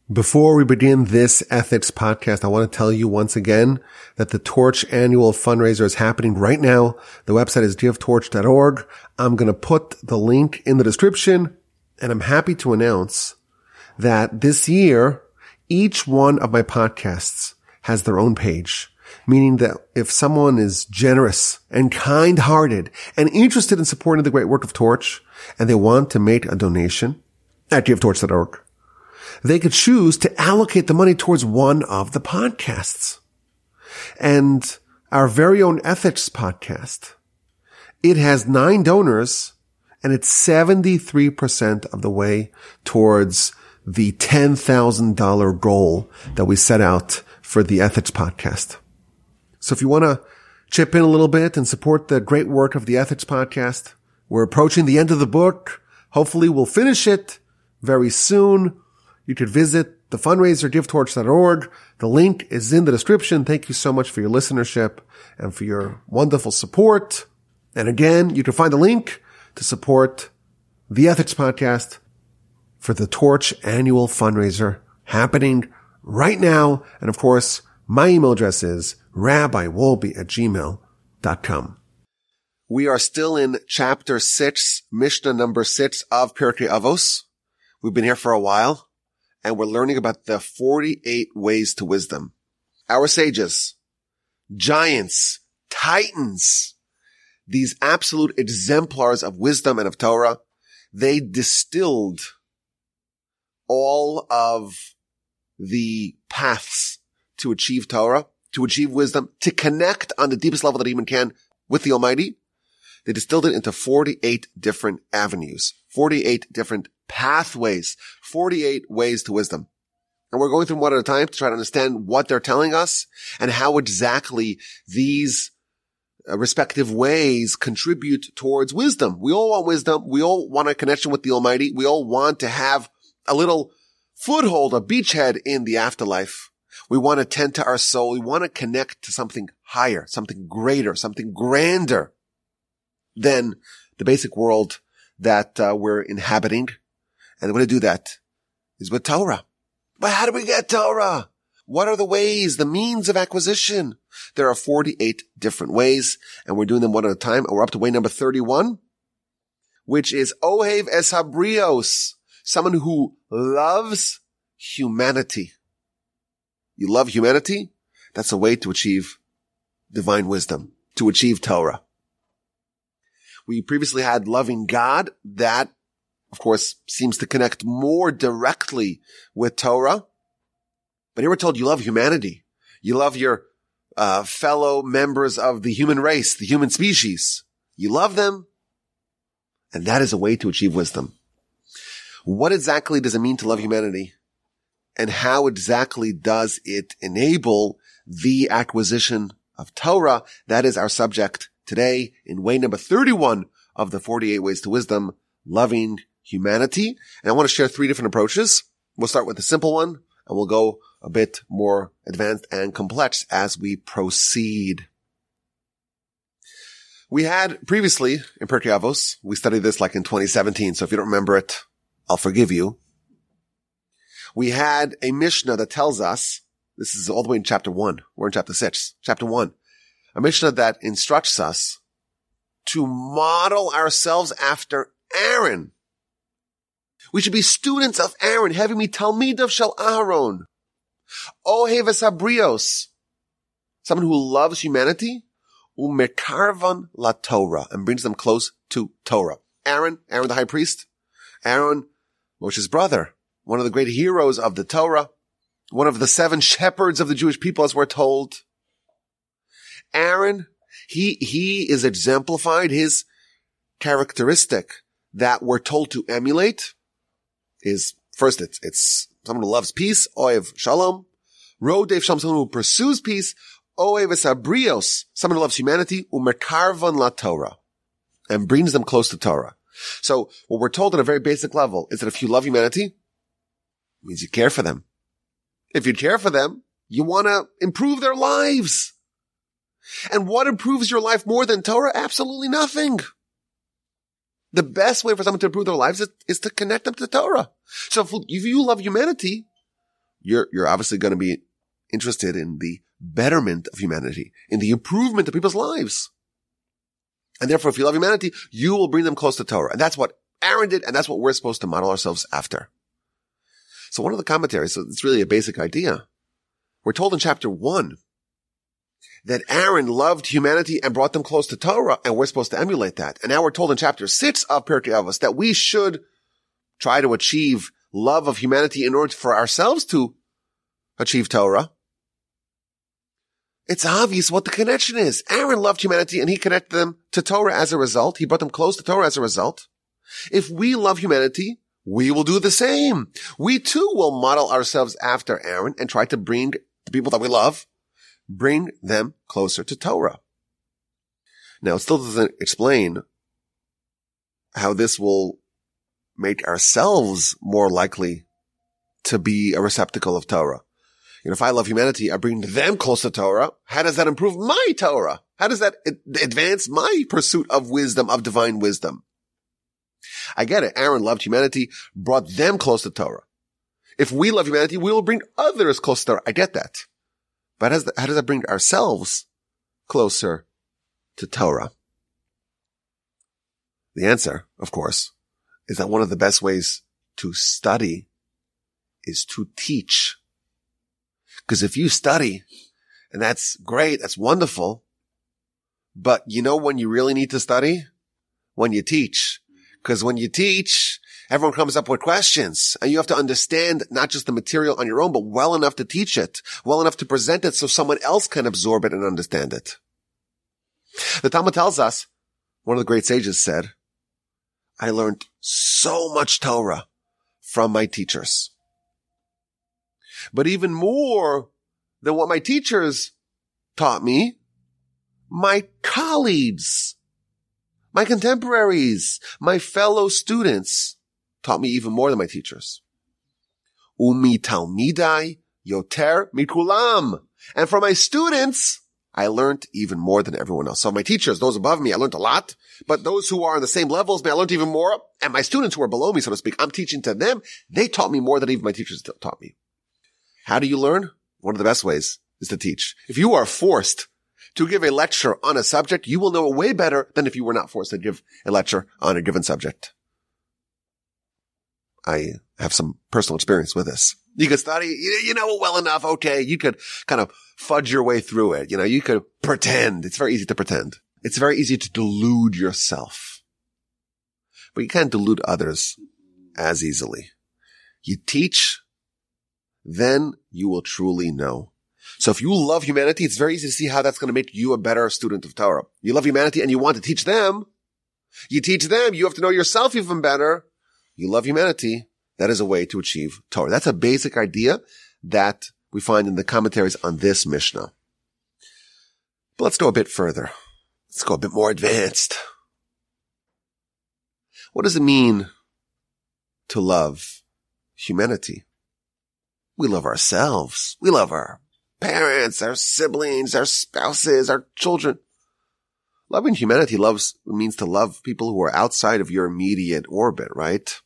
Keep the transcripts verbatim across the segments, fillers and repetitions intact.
Before we begin this ethics podcast, I want to tell you once again that the Torch annual fundraiser is happening right now. The website is give torch dot org. I'm going to put the link in the description, and I'm happy to announce that this year, each one of my podcasts has their own page, meaning that if someone is generous and kind-hearted and interested in supporting the great work of Torch, and they want to make a donation at give torch dot org, they could choose to allocate the money towards one of the podcasts. And our very own ethics podcast, it has nine donors, and it's seventy-three percent of the way towards the ten thousand dollars goal that we set out for the ethics podcast. So if you want to chip in a little bit and support the great work of the ethics podcast, we're approaching the end of the book. Hopefully we'll finish it very soon. You could visit the fundraiser, give torch dot org. The link is in the description. Thank you so much for your listenership and for your wonderful support. And again, you can find the link to support the Ethics Podcast for the Torch annual fundraiser happening right now. And of course, my email address is rabbi wolbe at gmail dot com. We are still in chapter six, Mishnah number six of Pirkei Avos. We've been here for a while, and we're learning about the forty-eight ways to wisdom. Our sages, giants, titans, these absolute exemplars of wisdom and of Torah, they distilled all of the paths to achieve Torah, to achieve wisdom, to connect on the deepest level that a human can with the Almighty. They distilled it into forty-eight different avenues, forty-eight different pathways, forty-eight ways to wisdom. And we're going through them one at a time to try to understand what they're telling us and how exactly these uh, respective ways contribute towards wisdom. We all want wisdom. We all want a connection with the Almighty. We all want to have a little foothold, a beachhead in the afterlife. We want to tend to our soul. We want to connect to something higher, something greater, something grander than the basic world that uh, we're inhabiting. And the way to do that is with Torah. But how do we get Torah? What are the ways, the means of acquisition? There are forty-eight different ways, and we're doing them one at a time. And we're up to way number thirty-one, which is Ohev es habrios, someone who loves humanity. You love humanity? That's a way to achieve divine wisdom, to achieve Torah. We previously had loving God. That, of course, seems to connect more directly with Torah. But here we're told you love humanity. You love your uh, fellow members of the human race, the human species. You love them. And that is a way to achieve wisdom. What exactly does it mean to love humanity? And how exactly does it enable the acquisition of Torah? That is our subject today in way number thirty-one of the forty-eight ways to wisdom, loving humanity. And I want to share three different approaches. We'll start with the simple one, and we'll go a bit more advanced and complex as we proceed. We had previously in Pirkei Avos, we studied this like in twenty seventeen, so if you don't remember it, I'll forgive you. We had a Mishnah that tells us, this is all the way in chapter one, we're in chapter six, chapter one, a Mishnah that instructs us to model ourselves after Aaron. We should be students of Aaron, having me Talmidav shel Aharon. Ohev es habrios, someone who loves humanity, umekarvan la Torah, and brings them close to Torah. Aaron, Aaron the high priest, Aaron, Moshe's brother, one of the great heroes of the Torah, one of the seven shepherds of the Jewish people, as we're told. Aaron, he, he is exemplified. His characteristic that we're told to emulate is, first, it's, it's someone who loves peace, oev shalom. Rodev shalom, someone who pursues peace. Oev es habrios, someone who loves humanity. Umekarvan la Torah, and brings them close to Torah. So what we're told at a very basic level is that if you love humanity, it means you care for them. If you care for them, you want to improve their lives. And what improves your life more than Torah? Absolutely nothing. The best way for someone to improve their lives is, is to connect them to Torah. So if, if you love humanity, you're, you're obviously going to be interested in the betterment of humanity, in the improvement of people's lives. And therefore, if you love humanity, you will bring them close to Torah. And that's what Aaron did, and that's what we're supposed to model ourselves after. So one of the commentaries, so it's really a basic idea. We're told in chapter one that Aaron loved humanity and brought them close to Torah, and we're supposed to emulate that. And now we're told in chapter six of Pirkei Avos that we should try to achieve love of humanity in order for ourselves to achieve Torah. It's obvious what the connection is. Aaron loved humanity and he connected them to Torah as a result. He brought them close to Torah as a result. If we love humanity, we will do the same. We too will model ourselves after Aaron and try to bring the people that we love, bring them closer to Torah. Now, it still doesn't explain how this will make ourselves more likely to be a receptacle of Torah. You know, if I love humanity, I bring them close to Torah. How does that improve my Torah? How does that advance my pursuit of wisdom, of divine wisdom? I get it. Aaron loved humanity, brought them close to Torah. If we love humanity, we will bring others close to Torah. I get that. But how does that, how does that bring ourselves closer to Torah? The answer, of course, is that one of the best ways to study is to teach. Because if you study, and that's great, that's wonderful, but you know when you really need to study? When you teach. Because when you teach, everyone comes up with questions, and you have to understand not just the material on your own, but well enough to teach it, well enough to present it so someone else can absorb it and understand it. The Talmud tells us, one of the great sages said, I learned so much Torah from my teachers. But even more than what my teachers taught me, my colleagues, my contemporaries, my fellow students taught me even more than my teachers. Umi talmidai yoter mikulam. And from my students, I learned even more than everyone else. So my teachers, those above me, I learned a lot. But those who are on the same levels, I learned even more. And my students who are below me, so to speak, I'm teaching to them. They taught me more than even my teachers taught me. How do you learn? One of the best ways is to teach. If you are forced to give a lecture on a subject, you will know it way better than if you were not forced to give a lecture on a given subject. I have some personal experience with this. You could study, you know it well enough. Okay. You could kind of fudge your way through it. You know, you could pretend. It's very easy to pretend. It's very easy to delude yourself, but you can't delude others as easily. You teach, then you will truly know. So if you love humanity, it's very easy to see how that's going to make you a better student of Torah. You love humanity and you want to teach them. You teach them. You have to know yourself even better. You love humanity. That is a way to achieve Torah. That's a basic idea that we find in the commentaries on this Mishnah. But let's go a bit further. Let's go a bit more advanced. What does it mean to love humanity? We love ourselves. We love our parents, our siblings, our spouses, our children. Loving humanity loves means to love people who are outside of your immediate orbit, right?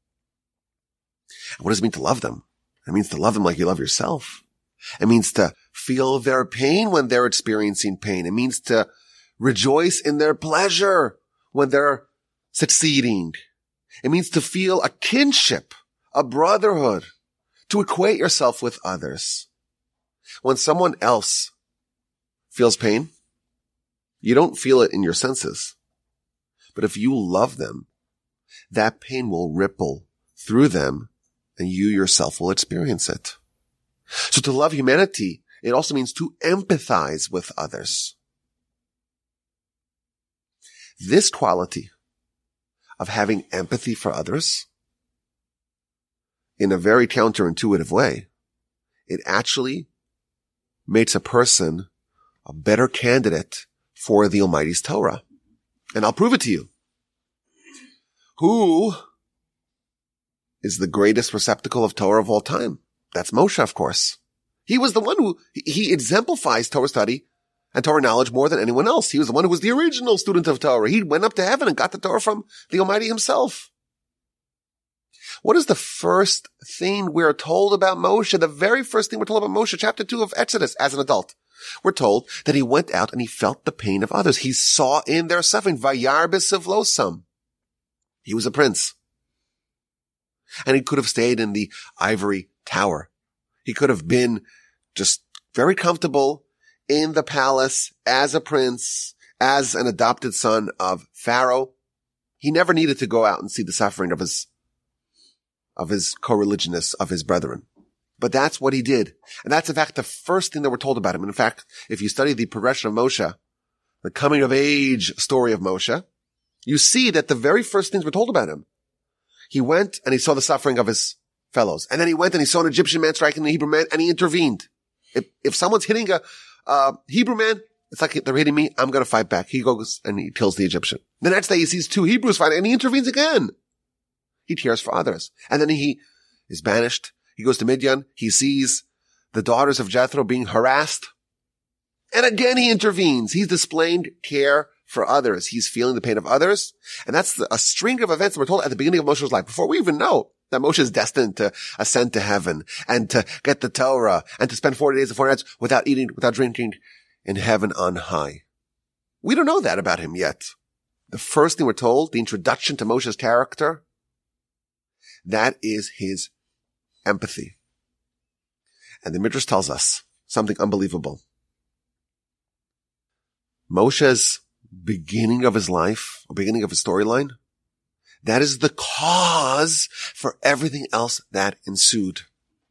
What does it mean to love them? It means to love them like you love yourself. It means to feel their pain when they're experiencing pain. It means to rejoice in their pleasure when they're succeeding. It means to feel a kinship, a brotherhood, to equate yourself with others. When someone else feels pain, you don't feel it in your senses. But if you love them, that pain will ripple through them and you yourself will experience it. So to love humanity, it also means to empathize with others. This quality of having empathy for others, in a very counterintuitive way, it actually makes a person a better candidate for the Almighty's Torah. And I'll prove it to you. Who is the greatest receptacle of Torah of all time? That's Moshe, of course. He was the one who, he exemplifies Torah study and Torah knowledge more than anyone else. He was the one who was the original student of Torah. He went up to heaven and got the Torah from the Almighty himself. What is the first thing we're told about Moshe? The very first thing we're told about Moshe, chapter two of Exodus, as an adult. We're told that he went out and he felt the pain of others. He saw in their suffering. Vayar b'sivlosam. He was a prince. And he could have stayed in the ivory tower. He could have been just very comfortable in the palace as a prince, as an adopted son of Pharaoh. He never needed to go out and see the suffering of his, of his co-religionists, of his brethren. But that's what he did. And that's in fact the first thing that we're told about him. And in fact, if you study the progression of Moshe, the coming of age story of Moshe, you see that the very first things we're told about him, he went and he saw the suffering of his fellows. And then he went and he saw an Egyptian man striking a Hebrew man and he intervened. If, if someone's hitting a, uh, Hebrew man, it's like they're hitting me, I'm going to fight back. He goes and he kills the Egyptian. The next day he sees two Hebrews fighting and he intervenes again. He cares for others. And then he is banished. He goes to Midian. He sees the daughters of Jethro being harassed. And again he intervenes. He's displaying care for others. He's feeling the pain of others. And that's the, a string of events that we're told at the beginning of Moshe's life, before we even know that Moshe is destined to ascend to heaven and to get the Torah and to spend forty days and forty nights without eating, without drinking in heaven on high. We don't know that about him yet. The first thing we're told, the introduction to Moshe's character, that is his empathy. And the Midrash tells us something unbelievable. Moshe's beginning of his life, or beginning of his storyline, that is the cause for everything else that ensued.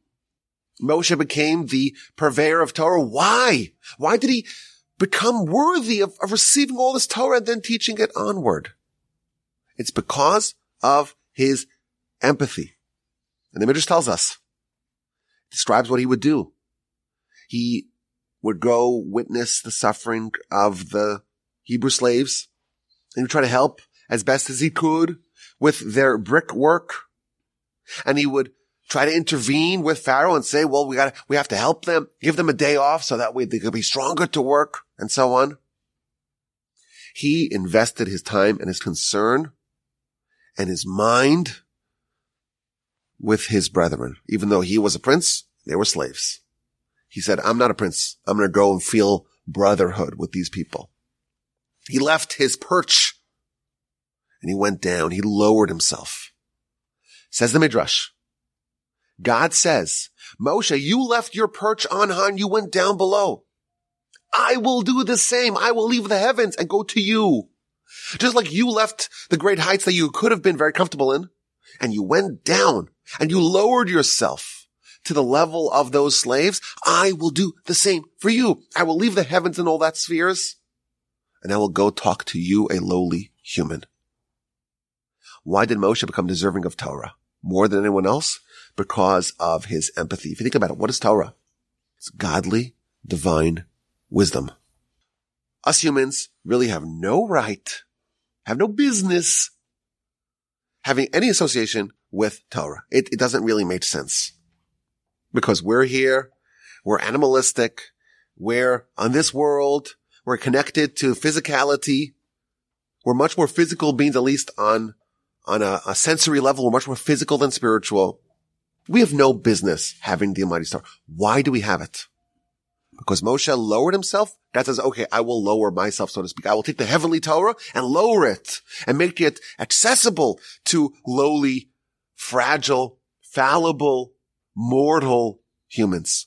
Moshe became the purveyor of Torah. Why? Why did he become worthy of, of receiving all this Torah and then teaching it onward? It's because of his empathy. And the Midrash tells us, describes what he would do. He would go witness the suffering of the Hebrew slaves, and he would try to help as best as he could with their brickwork. And he would try to intervene with Pharaoh and say, well, we got we have to help them, give them a day off so that way they could be stronger to work, and so on. He invested his time and his concern and his mind with his brethren. Even though he was a prince, they were slaves. He said, I'm not a prince. I'm going to go and feel brotherhood with these people. He left his perch and he went down. He lowered himself. Says the Midrash, God says, Moshe, you left your perch on high and you went down below. I will do the same. I will leave the heavens and go to you. Just like you left the great heights that you could have been very comfortable in, and you went down and you lowered yourself to the level of those slaves, I will do the same for you. I will leave the heavens and all that spheres, and I will go talk to you, a lowly human. Why did Moshe become deserving of Torah more than anyone else? Because of his empathy. If you think about it, what is Torah? It's godly, divine wisdom. Us humans really have no right, have no business having any association with Torah. It, it doesn't really make sense. Because we're here, we're animalistic, we're on this world, we're connected to physicality, we're much more physical beings, at least on, on a, a sensory level, we're much more physical than spiritual. We have no business having the Almighty Torah. Why do we have it? Because Moshe lowered himself. God says, okay, I will lower myself, so to speak. I will take the heavenly Torah and lower it and make it accessible to lowly, fragile, fallible, mortal humans.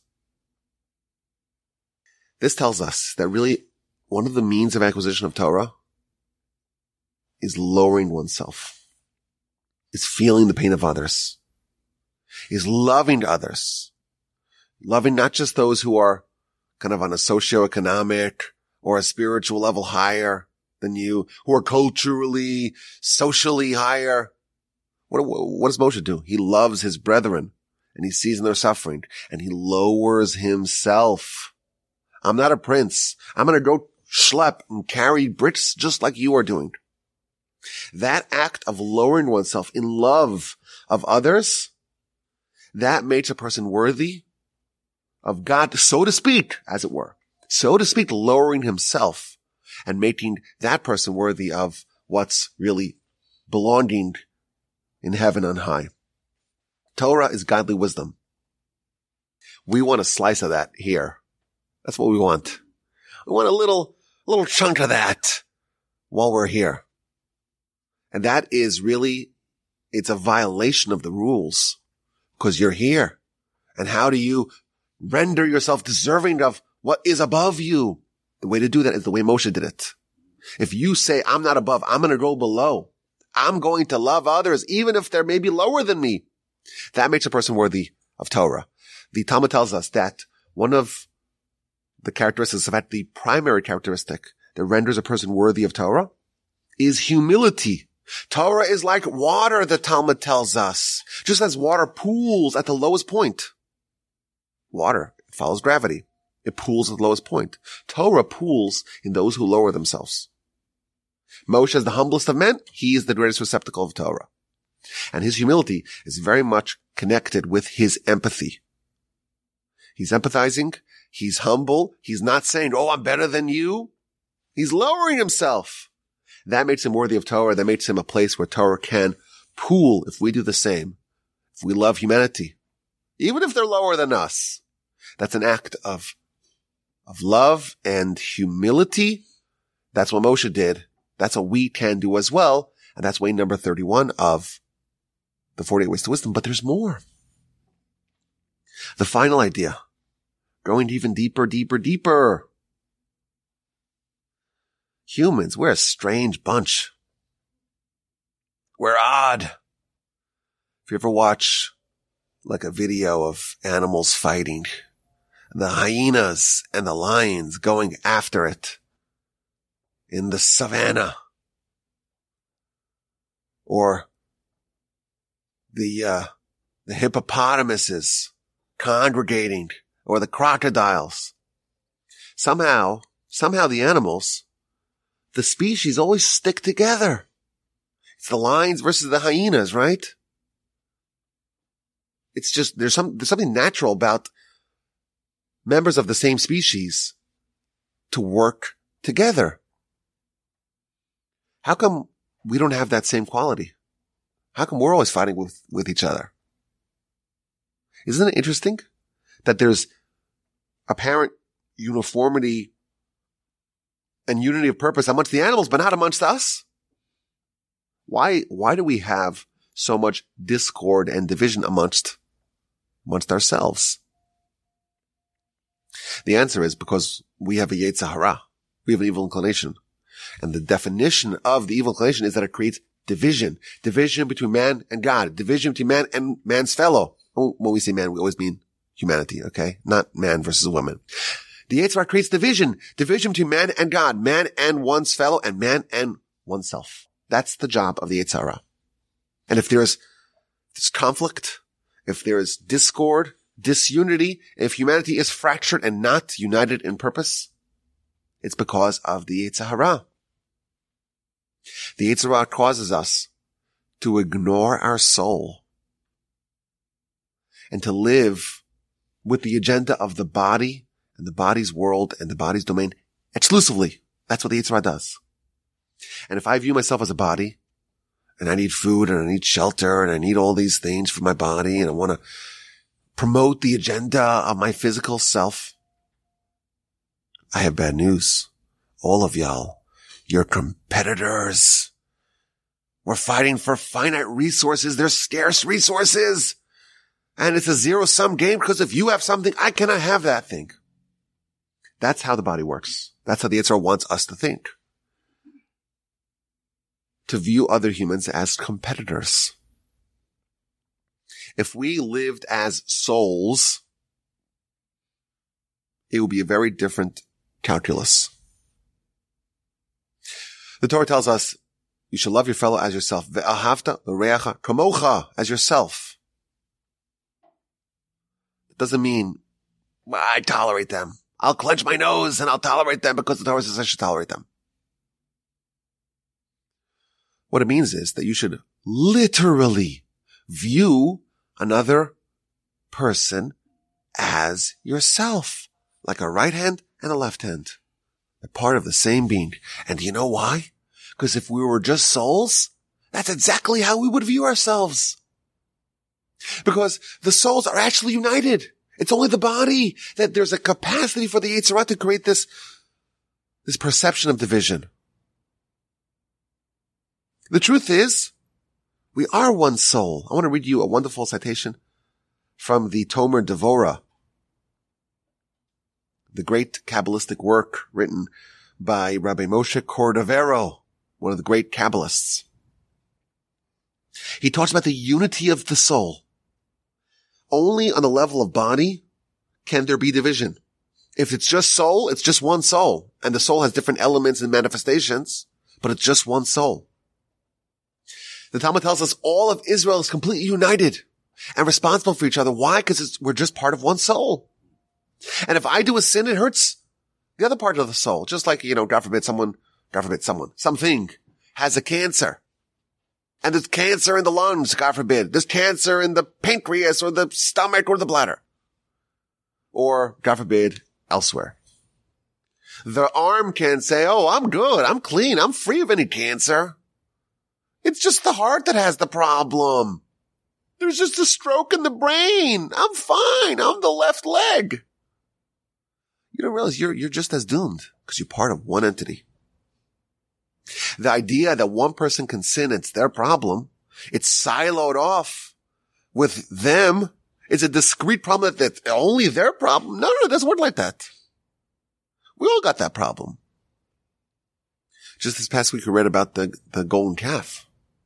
This tells us that really one of the means of acquisition of Torah is lowering oneself, is feeling the pain of others, is loving others, loving not just those who are kind of on a socioeconomic or a spiritual level higher than you, who are culturally, socially higher. What, what does Moshe do? He loves his brethren and he sees in their suffering and he lowers himself. I'm not a prince. I'm going to go schlep and carry bricks just like you are doing. That act of lowering oneself in love of others, that makes a person worthy of God, so to speak, as it were. So to speak, lowering himself and making that person worthy of what's really belonging in heaven on high. Torah is godly wisdom. We want a slice of that here. That's what we want. We want a little, a little chunk of that while we're here. And that is really, it's a violation of the rules because you're here. And how do you render yourself deserving of what is above you? The way to do that is the way Moshe did it. If you say, I'm not above, I'm going to go below. I'm going to love others, even if they're maybe lower than me. That makes a person worthy of Torah. The Talmud tells us that one of the characteristics, in fact, the primary characteristic that renders a person worthy of Torah is humility. Torah is like water, the Talmud tells us. Just as water pools at the lowest point. Water follows gravity. It pools at the lowest point. Torah pools in those who lower themselves. Moshe is the humblest of men. He is the greatest receptacle of Torah. And his humility is very much connected with his empathy. He's empathizing. He's humble. He's not saying, oh, I'm better than you. He's lowering himself. That makes him worthy of Torah. That makes him a place where Torah can pool if we do the same. If we love humanity, even if they're lower than us, that's an act of, of love and humility. That's what Moshe did. That's what we can do as well. And that's way number thirty-one of the forty-eight Ways to Wisdom. But there's more. The final idea, going even deeper, deeper, deeper. Humans, we're a strange bunch. We're odd. If you ever watch like a video of animals fighting, the hyenas and the lions going after it in the savannah, or the, uh, the hippopotamuses congregating, or the crocodiles. Somehow, somehow the animals, the species always stick together. It's the lions versus the hyenas, right? It's just, there's some, there's something natural about members of the same species to work together. How come we don't have that same quality? How come we're always fighting with, with each other? Isn't it interesting that there's apparent uniformity and unity of purpose amongst the animals, but not amongst us? Why, why do we have so much discord and division amongst, amongst ourselves? The answer is because we have a Yetzer Hara. We have an evil inclination. And the definition of the evil inclination is that it creates division. Division between man and God. Division between man and man's fellow. When we say man, we always mean humanity, okay? Not man versus woman. The Yetzer Hara creates division. Division between man and God. Man and one's fellow, and man and oneself. That's the job of the Yetzer Hara. And if there's this conflict, if there is discord, disunity, if humanity is fractured and not united in purpose, it's because of the Yetzer Hara. The Yetzer Hara causes us to ignore our soul and to live with the agenda of the body and the body's world and the body's domain exclusively. That's what the Yetzer Hara does. And if I view myself as a body and I need food and I need shelter and I need all these things for my body and I want to promote the agenda of my physical self, I have bad news. All of y'all, you're competitors. We're fighting for finite resources. They're scarce resources. And it's a zero-sum game because if you have something, I cannot have that thing. That's how the body works. That's how the Yetzer Hara wants us to think. To view other humans as competitors. If we lived as souls, it would be a very different calculus. The Torah tells us you should love your fellow as yourself. Ve'ahavta l'reacha kamocha, as yourself. It doesn't mean well, I tolerate them. I'll clench my nose and I'll tolerate them because the Torah says I should tolerate them. What it means is that you should literally view another person as yourself, like a right hand and a left hand. They're part of the same being. And do you know why? Because if we were just souls, that's exactly how we would view ourselves. Because the souls are actually united. It's only the body that there's a capacity for the Yetzer Hara to create this, this perception of division. The truth is, we are one soul. I want to read you a wonderful citation from the Tomer Devorah, the great Kabbalistic work written by Rabbi Moshe Cordovero, one of the great Kabbalists. He talks about the unity of the soul. Only on the level of body can there be division. If it's just soul, it's just one soul. And the soul has different elements and manifestations, but it's just one soul. The Talmud tells us all of Israel is completely united and responsible for each other. Why? Because we're just part of one soul. And if I do a sin, it hurts the other part of the soul. Just like, you know, God forbid someone, God forbid someone, something has a cancer. And there's cancer in the lungs, God forbid. There's cancer in the pancreas or the stomach or the bladder. Or, God forbid, elsewhere. The arm can say, oh, I'm good. I'm clean. I'm free of any cancer. It's just the heart that has the problem. There's just a stroke in the brain. I'm fine. I'm the left leg. You don't realize you're, you're just as doomed because you're part of one entity. The idea that one person can sin, it's their problem. It's siloed off with them. It's a discrete problem that, that's only their problem. No, no, it doesn't work like that. We all got that problem. Just this past week, we read about the, the golden calf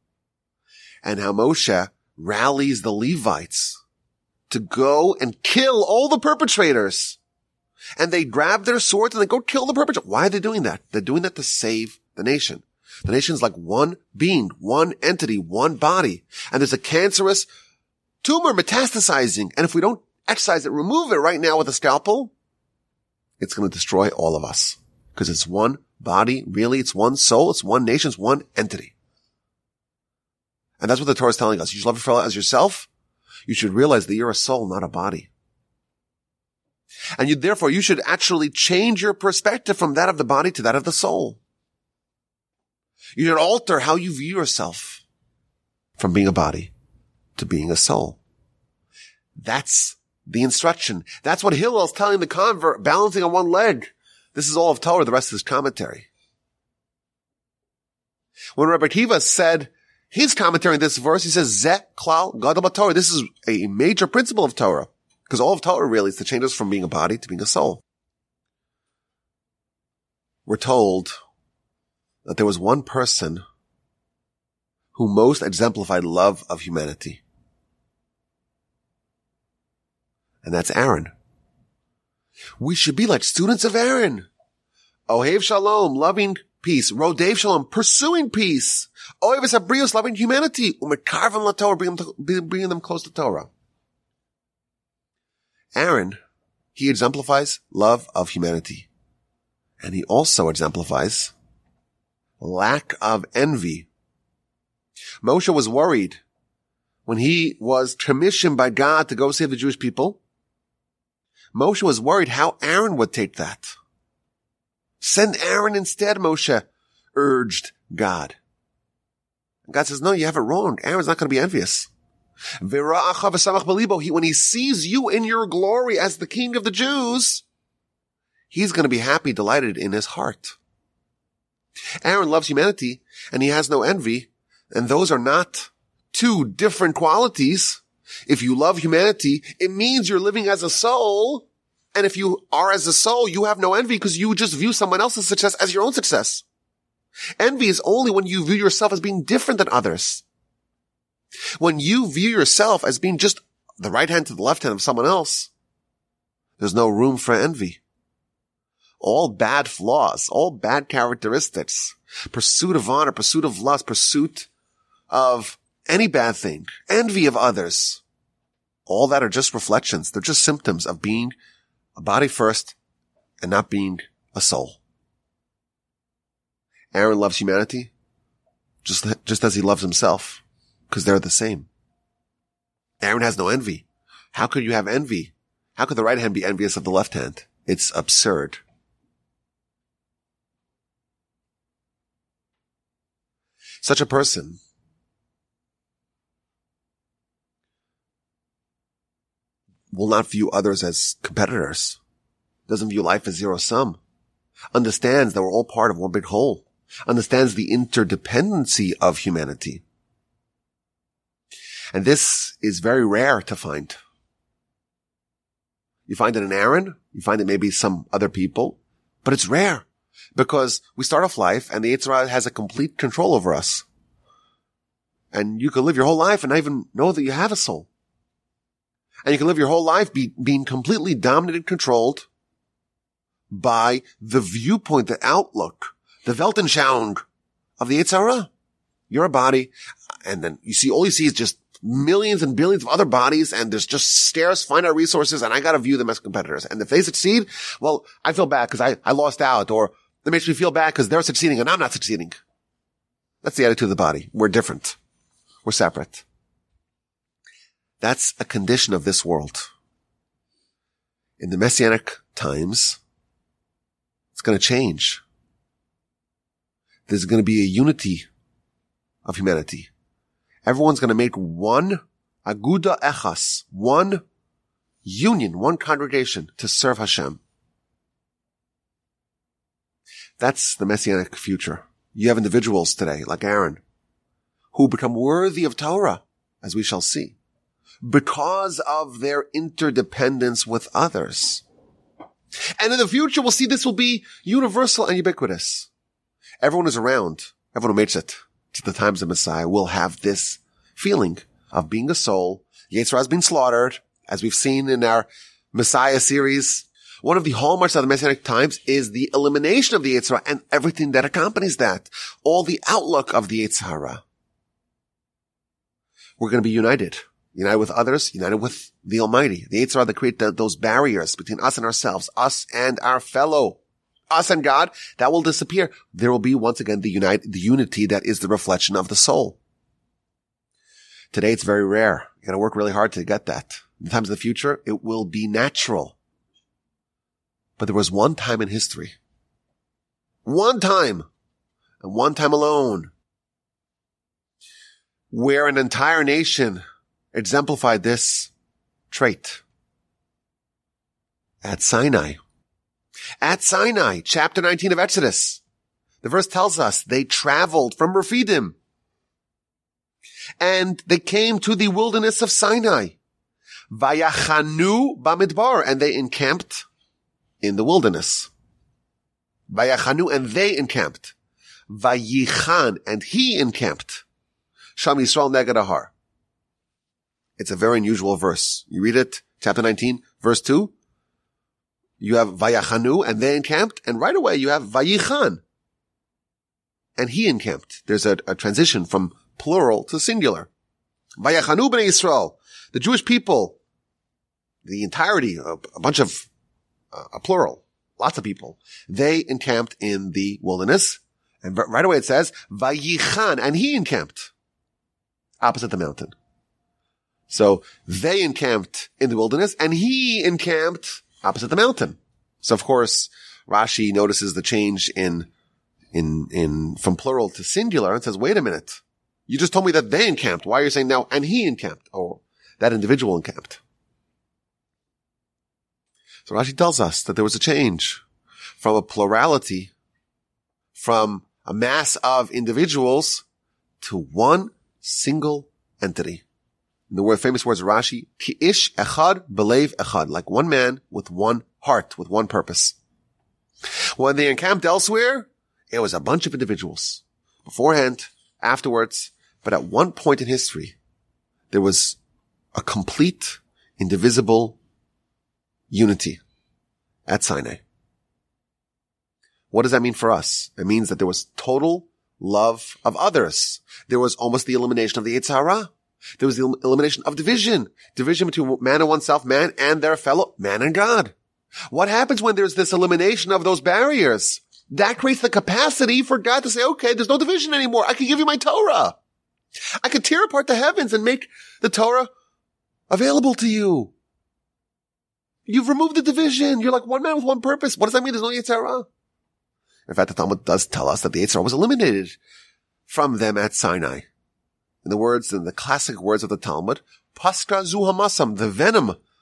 and how Moshe rallies the Levites to go and kill all the perpetrators. And they grab their swords and they go kill the perpetrators. Why are they doing that? They're doing that to save the nation. The nation's like one being, one entity, one body. And there's a cancerous tumor metastasizing. And if we don't excise it, remove it right now with a scalpel, it's going to destroy all of us. Because it's one body, really, it's one soul, it's one nation, it's one entity. And that's what the Torah is telling us. You should love your fellow as yourself. You should realize that you're a soul, not a body. And you, therefore, you should actually change your perspective from that of the body to that of the soul. You should alter how you view yourself from being a body to being a soul. That's the instruction. That's what Hillel is telling the convert, balancing on one leg. This is all of Torah, the rest is commentary. When Rabbi Akiva said his commentary on this verse, he says, Zeh klal gadol b'Torah. This is a major principle of Torah. Because all of Torah really is to change us from being a body to being a soul. We're told that there was one person who most exemplified love of humanity. And that's Aaron. We should be like students of Aaron. Ohev Shalom, loving peace. Rodev Shalom, pursuing peace. Ohev Sabrios, loving humanity. Umekarvan la Torah, bringing them, bringing them close to Torah. Aaron, he exemplifies love of humanity. And he also exemplifies lack of envy. Moshe was worried when he was commissioned by God to go save the Jewish people. Moshe was worried how Aaron would take that. Send Aaron instead, Moshe urged God. And God says, no, you have it wrong. Aaron's not going to be envious. He, when he sees you in your glory as the king of the Jews, he's going to be happy, delighted in his heart. Aaron loves humanity and he has no envy. And those are not two different qualities. If you love humanity, it means you're living as a soul. And if you are as a soul, you have no envy because you just view someone else's success as your own success. Envy is only when you view yourself as being different than others. When you view yourself as being just the right hand to the left hand of someone else, there's no room for envy. All bad flaws, all bad characteristics, pursuit of honor, pursuit of lust, pursuit of any bad thing, envy of others, all that are just reflections. They're just symptoms of being a body first and not being a soul. Aaron loves humanity just, just as he loves himself. Because they're the same. Aaron has no envy. How could you have envy? How could the right hand be envious of the left hand? It's absurd. Such a person will not view others as competitors, doesn't view life as zero sum, understands that we're all part of one big whole, understands the interdependency of humanity. And this is very rare to find. You find it in Aaron, you find it maybe some other people, but it's rare because we start off life and the Yetzer Hara has a complete control over us. And you can live your whole life and not even know that you have a soul. And you can live your whole life be, being completely dominated, controlled by the viewpoint, the outlook, the Weltanschauung of the Yetzer Hara. You're a body, and then you see, all you see is just millions and billions of other bodies, and there's just scarce finite resources, and I gotta view them as competitors. And if they succeed, well, I feel bad because I, I lost out, or it makes me feel bad because they're succeeding and I'm not succeeding. That's the attitude of the body. We're different. We're separate. That's a condition of this world. In the Messianic times, it's going to change. There's going to be a unity of humanity. Everyone's going to make one aguda echas, one union, one congregation to serve Hashem. That's the Messianic future. You have individuals today, like Aaron, who become worthy of Torah, as we shall see, because of their interdependence with others. And in the future, we'll see this will be universal and ubiquitous. Everyone who's around, everyone who makes it to the times of Messiah will have this feeling of being a soul. Yetzer Hara has been slaughtered, as we've seen in our Messiah series. One of the hallmarks of the Messianic times is the elimination of the Yetzer Hara and everything that accompanies that. All the outlook of the Yetzer Hara. We're going to be united. United with others, united with the Almighty. The Yetzer Hara that create the, those barriers between us and ourselves, us and our fellow, us and God, that will disappear. There will be once again the unite, the unity that is the reflection of the soul. Today it's very rare. You gotta work really hard to get that. In times of the future, it will be natural. But there was one time in history, one time, and one time alone, where an entire nation exemplified this trait. At Sinai. At Sinai, chapter nineteen of Exodus. The verse tells us they traveled from Rephidim. And they came to the wilderness of Sinai. Vayachanu bamidbar. And they encamped in the wilderness. Vayachanu, and they encamped. Vayichan, and he encamped. Sham Yisrael neged Ahar. It's a very unusual verse. You read it, chapter nineteen, verse two. You have Vayachanu, and they encamped, and right away you have Vayichan, and he encamped. There's a, a transition from plural to singular. Vayachanu b'nei Yisrael, the Jewish people, the entirety, a, a bunch of, uh, a plural, lots of people, they encamped in the wilderness, and right away it says Vayichan, and he encamped opposite the mountain. So they encamped in the wilderness, and he encamped opposite the mountain. So of course, Rashi notices the change in, in, in, from plural to singular and says, wait a minute. You just told me that they encamped. Why are you saying now, and he encamped? Or that individual encamped. So Rashi tells us that there was a change from a plurality, from a mass of individuals to one single entity. In the word, famous words of Rashi, ki ish echad belev echad, like one man with one heart, with one purpose. When they encamped elsewhere, it was a bunch of individuals. Beforehand, afterwards, but at one point in history, there was a complete, indivisible unity at Sinai. What does that mean for us? It means that there was total love of others. There was almost the elimination of the Yetzer Hara. There was the elimination of division. Division between man and oneself, man and their fellow, man and God. What happens when there's this elimination of those barriers? That creates the capacity for God to say, okay, there's no division anymore. I can give you my Torah. I can tear apart the heavens and make the Torah available to you. You've removed the division. You're like one man with one purpose. What does that mean? There's no Yetzer Hara. In fact, the Talmud does tell us that the Yetzer Hara was eliminated from them at Sinai. In the words, in the classic words of the Talmud, Paska zu hamasam, the venom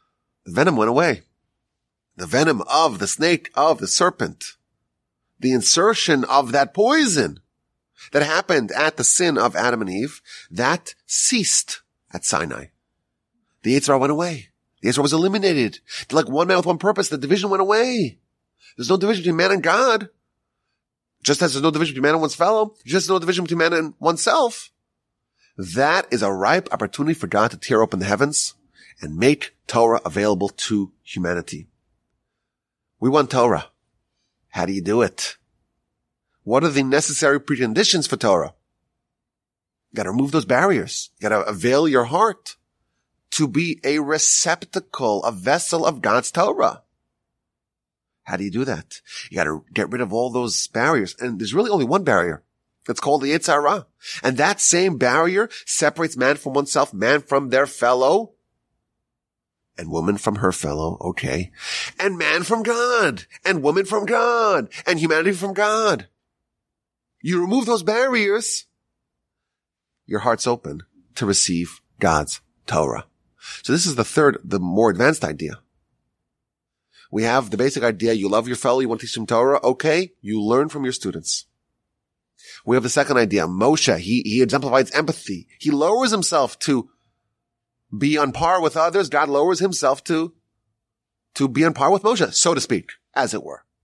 The venom went away. The venom of the snake, of the serpent, the insertion of that poison that happened at the sin of Adam and Eve, that ceased at Sinai. The Yetzer Hara went away. The Yetzer Hara was eliminated. Like one man with one purpose, the division went away. There's no division between man and God. Just as there's no division between man and one's fellow, just as no division between man and oneself. That is a ripe opportunity for God to tear open the heavens and make Torah available to humanity. We want Torah. How do you do it? What are the necessary preconditions for Torah? You gotta remove those barriers. You gotta avail your heart to be a receptacle, a vessel of God's Torah. How do you do that? You gotta get rid of all those barriers. And there's really only one barrier. It's called the Yetzer Hara. And that same barrier separates man from oneself, man from their fellow, and woman from her fellow, okay, and man from God, and woman from God, and humanity from God. You remove those barriers, your heart's open to receive God's Torah. So this is the third, the more advanced idea. We have the basic idea, you love your fellow, you want to teach him Torah, okay, you learn from your students. We have the second idea, Moshe, he, he exemplifies empathy. He lowers himself to be on par with others. God lowers himself to, to be on par with Moshe, so to speak, as it were.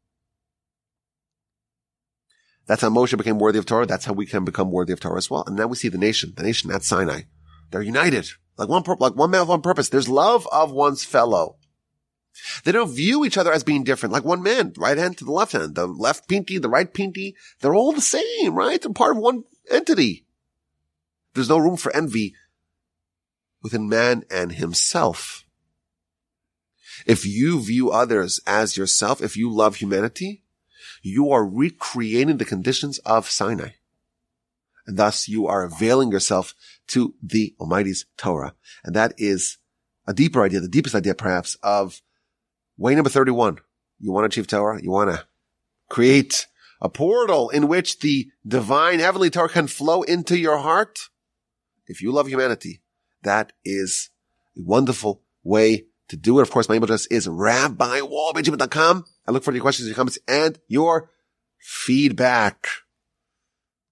That's how Moshe became worthy of Torah. That's how we can become worthy of Torah as well. And now we see the nation, the nation at Sinai. They're united, like one, like one man with one purpose. There's love of one's fellow. They don't view each other as being different, like one man, right hand to the left hand, the left pinky, the right pinky. They're all the same, right? They're part of one entity. There's no room for envy within man and himself. If you view others as yourself, if you love humanity, you are recreating the conditions of Sinai. And thus you are availing yourself to the Almighty's Torah. And that is a deeper idea, the deepest idea perhaps of way number thirty-one. You want to achieve Torah? You want to create a portal in which the divine heavenly Torah can flow into your heart? If you love humanity, that is a wonderful way to do it. Of course, my email address is rabbi wall benjamin dot com. I look forward to your questions, your comments, and your feedback.